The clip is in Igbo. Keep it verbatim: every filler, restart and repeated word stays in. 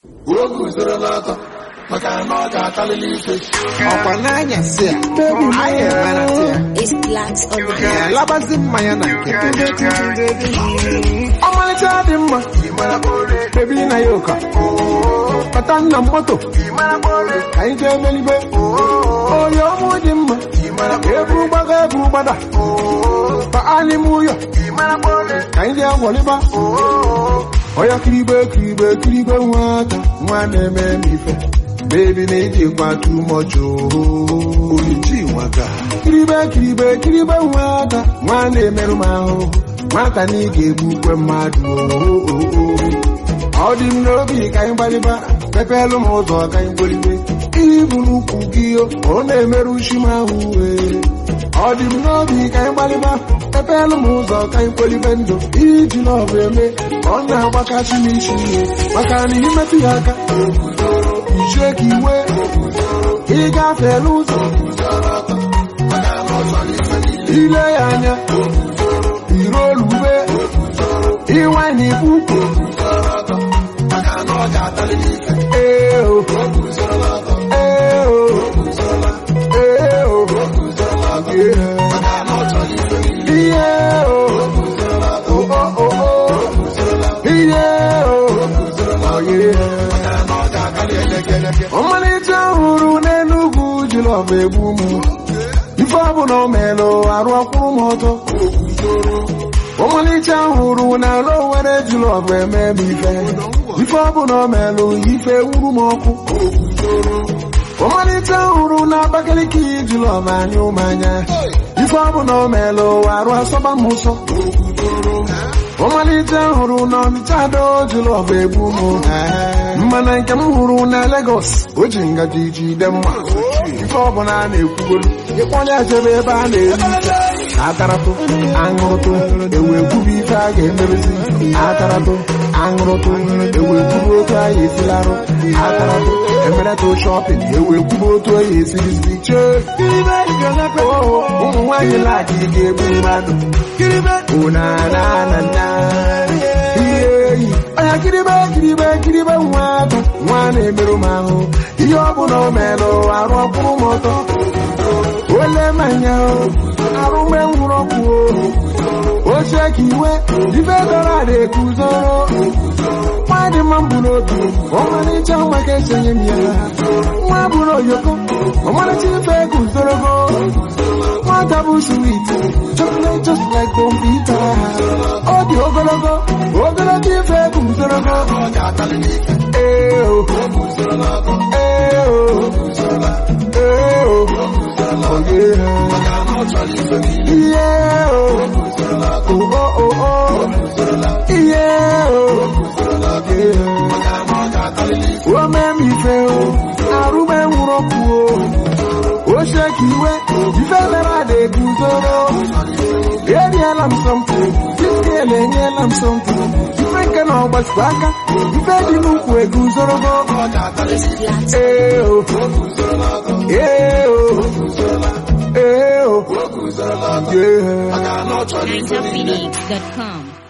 It's blacks on the hair. Labazim Mayana. Omalita Dimma. Baby Nayoka. Patana Moto. I tell me, oh, you're Dimma. Everybody, everybody. Paanimuya. I tell Waliba. Oya kribe kribe kribe wata mwane memife baby need you kwa too much oh uji waka kribe kribe kribe wata mwane meruma ho mata ni gebu kwe madu oh odi mnobi kai baliba pepelu mozo kai bolibe ibunu kugio one merushima huwe odi mnobi kai baliba pepelu mozo kai bolibendo iji love me ona wakachi mishi makani himeti yaka isheki we iga feluzo ile anya irolube iwani buku eo eo eo yeah oh oh oh yeah, oh yeah. Omalita huru nenugu jilo bebumu. Ifabu no melo arwa kurumoto. Omalita huru na lo were jilo beme bife. Ifabu no melo ife urumoku. Omalita huru na bakaliki jilo manyo manya. Ifabu no melo arwa soba muso. Omalita huru na michado jilo bebumu. Mana nke m hụrụ na Lagos ojinga jiji demma ife ọbụla na-ekwugolu ịkpọnye ajebe ebe a na-eri akaratu aṅụrụtụ ewe kwubu ife a ga-emerezi akaratu aṅụrụtụ ewe kwubu otu a ga-esilarụ akaratu emeretụ shọpịn ewe kwubu otu a ga-esirizi chee ụmụ nwaanyị laki ga-egbu mmadụ ụnanana oya kiribe kiribe kiribe nwata nwana emerụ m ahụ ihe ọ bụ na o merụ arụ ọkpụrụ m ọtọ ole manya arụme nwụrụ ọkụ oche ka iwe ife dọrọ ada ekuzoro nwadị mma mbụ n'obi ọmalịcha maka esenye m ya nwa bụrụ oyoko ọmalịcha ife ekuzorogo nwata bụ sweet chocolate just like bombita ọ dị ogologo ogologo ife ekuzorogo eo eo eo oh yeah oh oh oh oh yeah o memi fe o arume nwuroku o o shake iwe ife mera de kuzoro eri alam something this girl enye alam something ife nke na ọgbasụ aka ife dị n'ukwu eguzoro go eh oh eh oh eh oh yeah Phoenix dot com